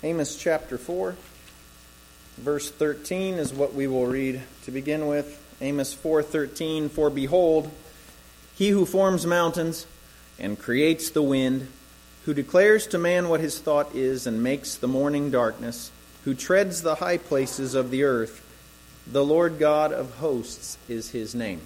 Amos chapter 4, verse 13 is what we will read to begin with. Amos 4:13, "For behold, he who forms mountains and creates the wind, who declares to man what his thought is and makes the morning darkness, who treads the high places of the earth, the Lord God of hosts is his name."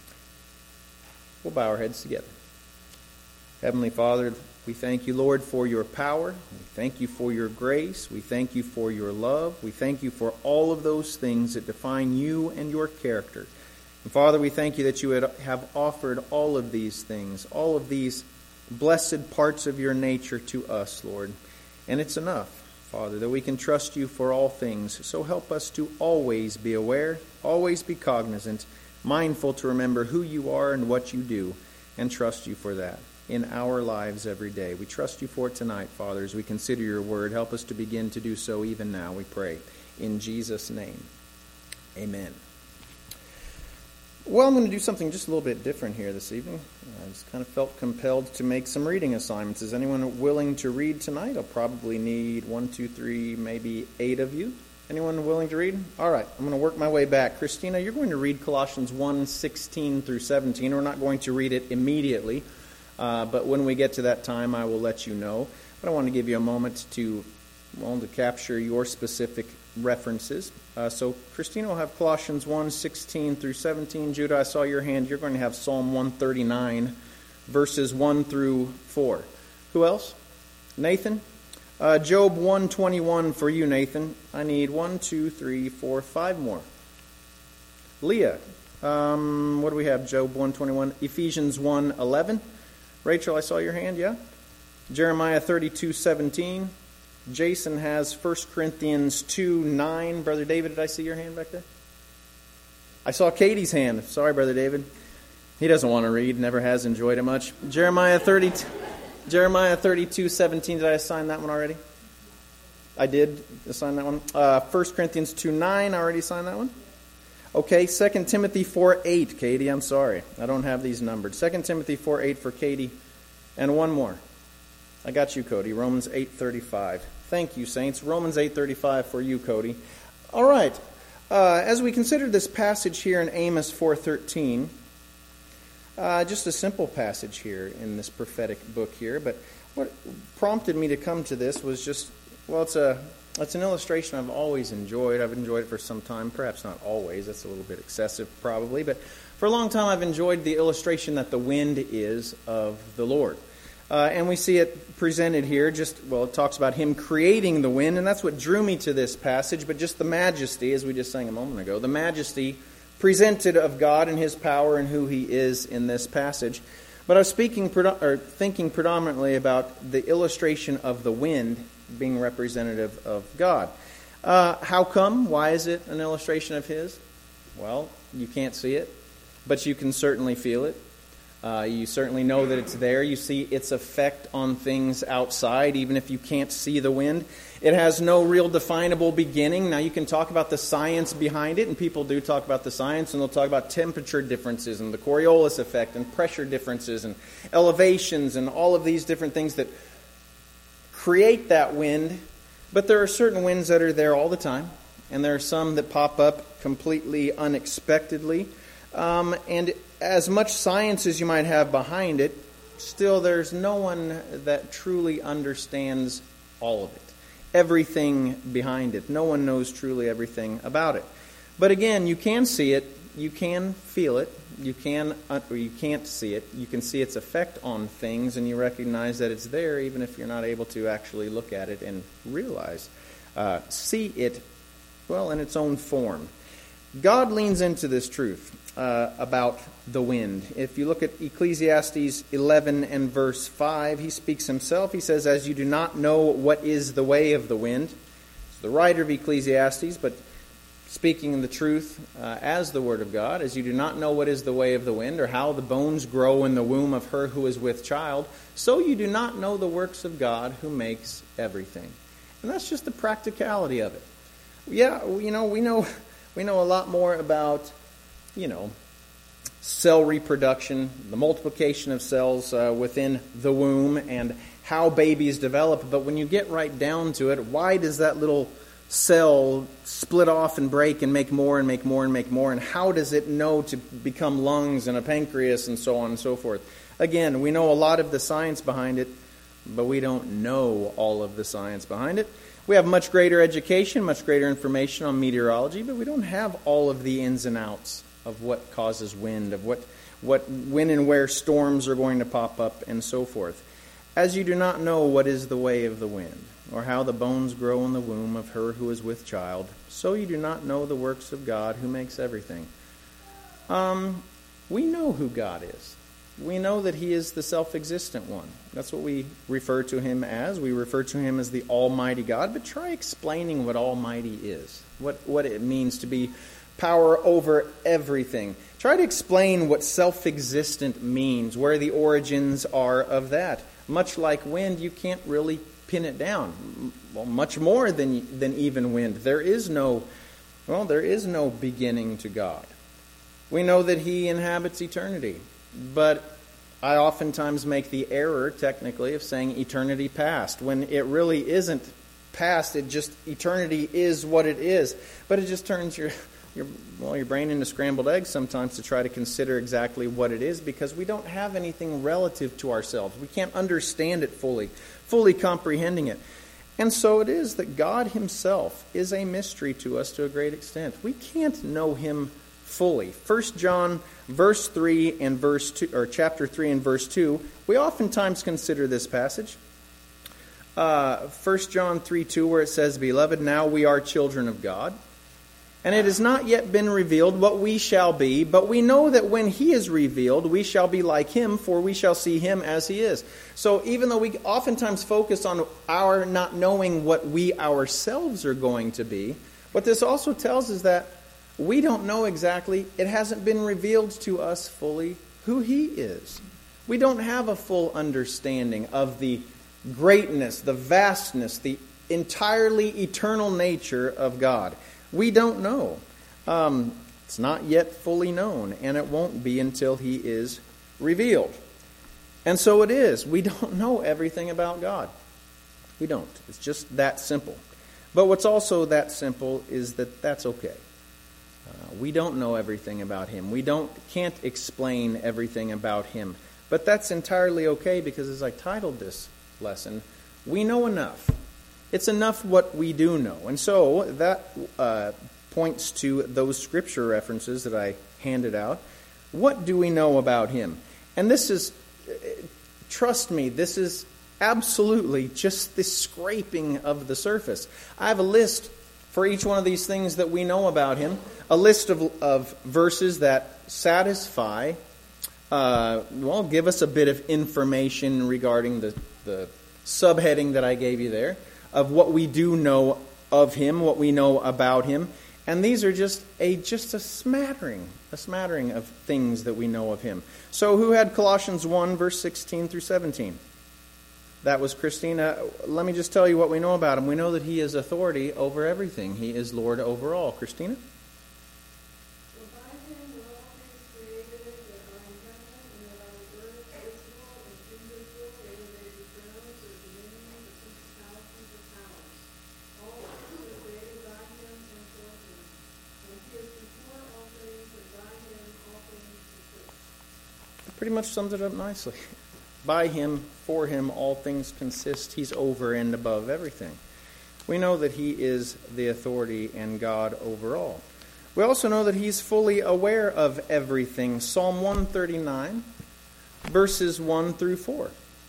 We'll bow our heads together. Heavenly Father, we thank you, Lord, for your power. We thank you for your grace. We thank you for your love. We thank you for all of those things that define you and your character. And Father, we thank you that you have offered all of these things, all of these blessed parts of your nature to us, Lord. And it's enough, Father, that we can trust you for all things. So help us to always be aware, always be cognizant, mindful to remember who you are and what you do, and trust you for that in our lives every day. We trust you for it tonight, Father, as we consider your word. Help us to begin to do so even now, we pray. In Jesus' name, amen. Well, I'm going to do something just a little bit different here this evening. I just kind of felt compelled to make some reading assignments. Is anyone willing to read tonight? I'll probably need 1, 2, 3, maybe 8 of you. Anyone willing to read? All right, I'm going to work my way back. Christina, you're going to read Colossians 1:16 through 17. We're not going to read it immediately. But when we get to that time, I will let you know. But I want to give you a moment to capture your specific references. So Christina will have Colossians 1:16 through 17. Judah, I saw your hand. You're going to have Psalm 139, verses 1 through 4. Who else? Nathan? Job 1:21 for you, Nathan. I need 1, 2, 3, 4, 5 more. Leah, what do we have? Job 1:21. Ephesians 1:11. Rachel, I saw your hand, yeah? Jeremiah 32:17. Jason has 1 Corinthians 2:9. Brother David, did I see your hand back there? I saw Katie's hand. Sorry, Brother David. He doesn't want to read, never has enjoyed it much. Jeremiah 32:17. Did I assign that one already? I did assign that one. 1 Corinthians 2:9. I already assigned that one. Okay, 2 Timothy 4:8, Katie, I'm sorry. I don't have these numbered. 2 Timothy 4:8 for Katie. And one more. I got you, Cody. Romans 8:35. Thank you, saints. Romans 8:35 for you, Cody. All right. As we consider this passage here in Amos 4:13, just a simple passage here in this prophetic book here, but what prompted me to come to this was just, it's an illustration I've always enjoyed. I've enjoyed it for some time. Perhaps not always. That's a little bit excessive probably. But for a long time I've enjoyed the illustration that the wind is of the Lord. And we see it presented here. It talks about him creating the wind. And that's what drew me to this passage. But just the majesty, as we just sang a moment ago, the majesty presented of God and his power and who he is in this passage. But I was thinking predominantly about the illustration of the wind being representative of God. How come? Why is it an illustration of his? Well, you can't see it, but you can certainly feel it. You certainly know that it's there. You see its effect on things outside, even if you can't see the wind. It has no real definable beginning. Now, you can talk about the science behind it, and people do talk about the science, and they'll talk about temperature differences and the Coriolis effect and pressure differences and elevations and all of these different things that create that wind. But there are certain winds that are there all the time, and there are some that pop up completely unexpectedly. And as much science as you might have behind it, still there's no one that truly understands all of it. Everything behind it. No one knows truly everything about it. But again, you can see it, you can feel it, you can't see it. You can see its effect on things, and you recognize that it's there even if you're not able to actually look at it and see it, in its own form. God leans into this truth about the wind. If you look at Ecclesiastes 11 and verse 5, he speaks himself. He says, "As you do not know what is the way of the wind." It's the writer of Ecclesiastes, but speaking the truth as the Word of God, "As you do not know what is the way of the wind, or how the bones grow in the womb of her who is with child, so you do not know the works of God who makes everything." And that's just the practicality of it. Yeah, we know a lot more about, cell reproduction, the multiplication of cells within the womb, and how babies develop, but when you get right down to it, why does that little cell split off and break and make more and make more and make more, and how does it know to become lungs and a pancreas and so on and so forth? Again, we know a lot of the science behind it, but we don't know all of the science behind it. We have much greater education, much greater information on meteorology, but we don't have all of the ins and outs of what causes wind, of what when and where storms are going to pop up, and so forth. As you do not know what is the way of the wind, or how the bones grow in the womb of her who is with child, so you do not know the works of God who makes everything. We know who God is. We know that He is the self-existent one. That's what we refer to Him as. We refer to Him as the Almighty God. But try explaining what Almighty is, what it means to be power over everything. Try to explain what self-existent means, where the origins are of that. Much like wind, you can't really pin it down. Well, much more than even wind. There is no beginning to God. We know that He inhabits eternity. But I oftentimes make the error, technically, of saying eternity past, when it really isn't past. It just, eternity is what it is. But it just turns your brain into scrambled eggs sometimes to try to consider exactly what it is, because we don't have anything relative to ourselves. We can't understand it fully comprehending it. And so it is that God Himself is a mystery to us to a great extent. We can't know Him fully. 1 John verse 3 and verse 2, or chapter 3 and verse 2, we oftentimes consider this passage. 1 John 3:2, where it says, "Beloved, now we are children of God, and it has not yet been revealed what we shall be, but we know that when He is revealed, we shall be like Him, for we shall see Him as He is." So even though we oftentimes focus on our not knowing what we ourselves are going to be, what this also tells us that we don't know exactly, it hasn't been revealed to us fully who He is. We don't have a full understanding of the greatness, the vastness, the entirely eternal nature of God. We don't know. It's not yet fully known, and it won't be until He is revealed. And so it is. We don't know everything about God. We don't. It's just that simple. But what's also that simple is that that's okay. We don't know everything about Him. We can't explain everything about Him. But that's entirely okay, because as I titled this lesson, we know enough. It's enough what we do know. And so that points to those scripture references that I handed out. What do we know about Him? And this is, trust me, this is absolutely just the scraping of the surface. I have a list for each one of these things that we know about Him, a list of verses that satisfy, give us a bit of information regarding the subheading that I gave you there, of what we do know of Him, what we know about Him. And these are just a smattering of things that we know of Him. So who had Colossians 1, verse 16 through 17? That was Christina. Let me just tell you what we know about Him. We know that He is authority over everything. He is Lord over all. Christina? Pretty much sums it up nicely. By Him, for Him, all things consist. He's over and above everything. We know that He is the authority and God over all. We also know that He's fully aware of everything. Psalm 139, verses 1 through 4.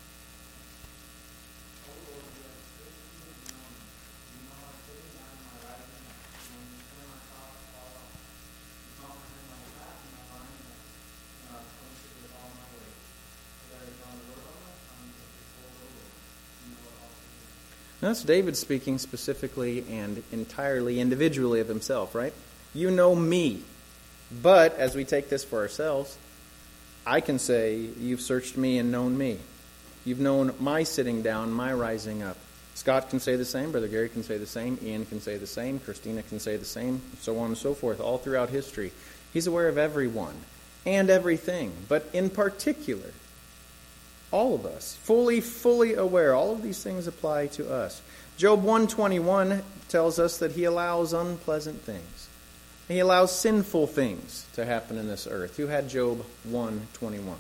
That's David speaking specifically and entirely individually of himself, right? You know me. But as we take this for ourselves, I can say, you've searched me and known me. You've known my sitting down, my rising up. Scott can say the same. Brother Gary can say the same. Ian can say the same. Christina can say the same. So on and so forth, all throughout history. He's aware of everyone and everything. But in particular, all of us, fully aware. All of these things apply to us. Job 1:21 tells us that he allows unpleasant things. He allows sinful things to happen in this earth. Who had Job 1:21?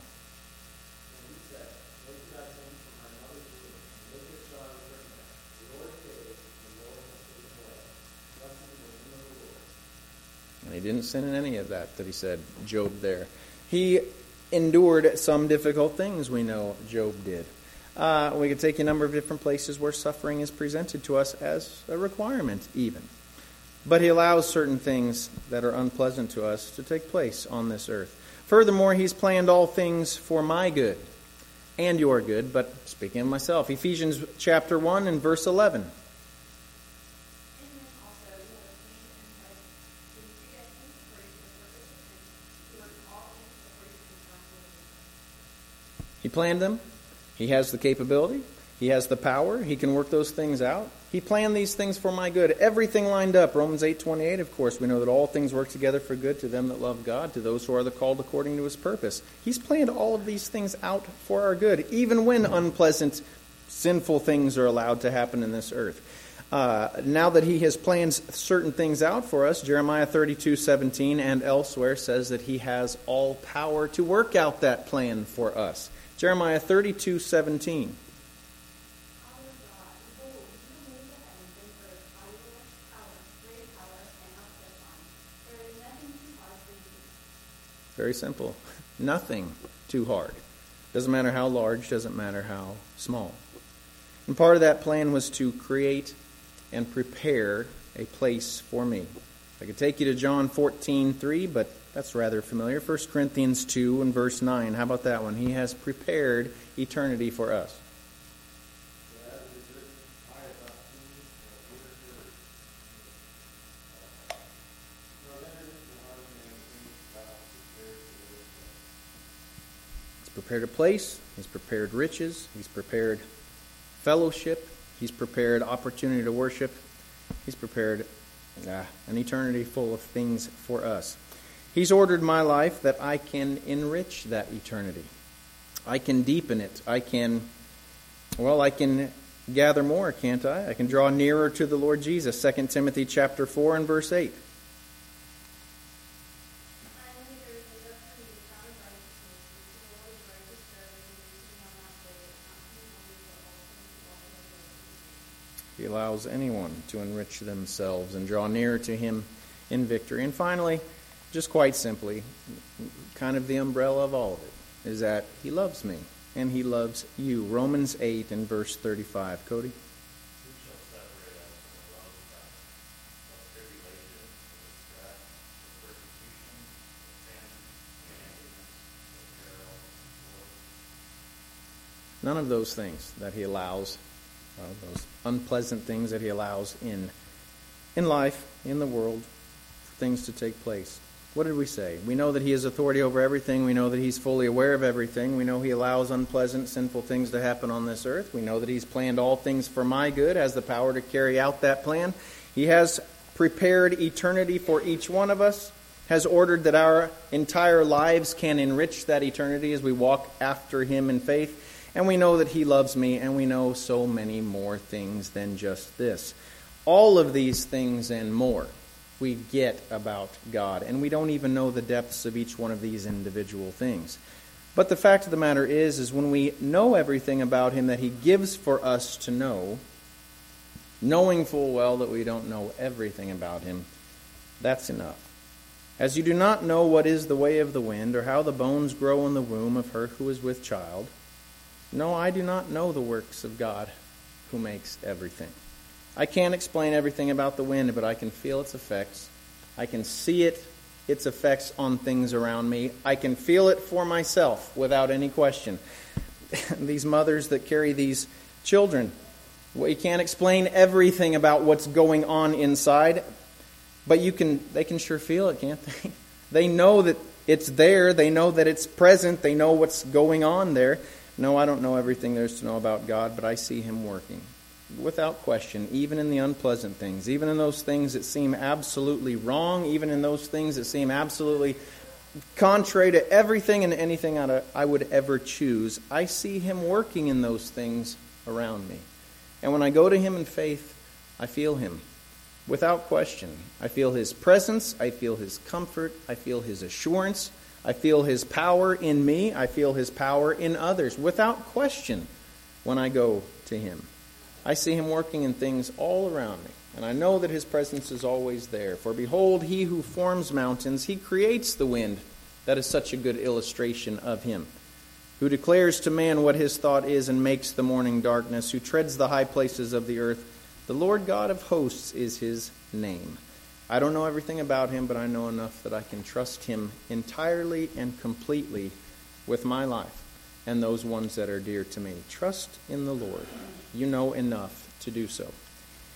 And he didn't sin in any of that he said, Job there. He endured some difficult things, we know Job did. We could take a number of different places where suffering is presented to us as a requirement even. But he allows certain things that are unpleasant to us to take place on this earth. Furthermore, he's planned all things for my good and your good, but speaking of myself, Ephesians chapter 1 and verse 11. He planned them. He has the capability. He has the power. He can work those things out. He planned these things for my good. Everything lined up. Romans 8:28, of course, we know that all things work together for good to them that love God, to those who are the called according to His purpose. He's planned all of these things out for our good, even when unpleasant, sinful things are allowed to happen in this earth. Now that He has planned certain things out for us, Jeremiah 32:17 and elsewhere says that He has all power to work out that plan for us. Jeremiah 32:17. Very simple. Nothing too hard. Doesn't matter how large, doesn't matter how small. And part of that plan was to create and prepare a place for me. I could take you to John 14:3, but that's rather familiar. 1 Corinthians 2 and verse 9. How about that one? He has prepared eternity for us. He's prepared a place. He's prepared riches. He's prepared fellowship. He's prepared opportunity to worship. He's prepared an eternity full of things for us. He's ordered my life that I can enrich that eternity. I can deepen it. I can gather more, can't I? I can draw nearer to the Lord Jesus. 2 Timothy chapter 4 and verse 8. He allows anyone to enrich themselves and draw nearer to Him in victory. And finally, just quite simply, kind of the umbrella of all of it, is that He loves me and He loves you. Romans 8 and verse 35. Cody? None of those things that He allows, those unpleasant things that He allows in life, in the world, for things to take place. What did we say? We know that He has authority over everything. We know that He's fully aware of everything. We know He allows unpleasant, sinful things to happen on this earth. We know that He's planned all things for my good, has the power to carry out that plan. He has prepared eternity for each one of us, has ordered that our entire lives can enrich that eternity as we walk after Him in faith. And we know that He loves me, and we know so many more things than just this. All of these things and more we get about God, and we don't even know the depths of each one of these individual things. But the fact of the matter is when we know everything about Him that He gives for us to know, knowing full well that we don't know everything about Him, that's enough. As you do not know what is the way of the wind, or how the bones grow in the womb of her who is with child, no, I do not know the works of God who makes everything. I can't explain everything about the wind, but I can feel its effects. I can see its effects on things around me. I can feel it for myself without any question. These mothers that carry these children, well, you can't explain everything about what's going on inside, but they can sure feel it, can't they? They know that it's there. They know that it's present. They know what's going on there. No, I don't know everything there is to know about God, but I see Him working. Without question, even in the unpleasant things, even in those things that seem absolutely wrong, even in those things that seem absolutely contrary to everything and anything I would ever choose, I see him working in those things around me. And when I go to him in faith, I feel him. Without question. I feel his presence. I feel his comfort. I feel his assurance. I feel his power in me. I feel his power in others. Without question, when I go to him, I see him working in things all around me. And I know that his presence is always there. For behold, he who forms mountains, he creates the wind. That is such a good illustration of him. Who declares to man what his thought is and makes the morning darkness, who treads the high places of the earth. The Lord God of hosts is his name. I don't know everything about him, but I know enough that I can trust him entirely and completely with my life and those ones that are dear to me. Trust in the Lord. You know enough to do so.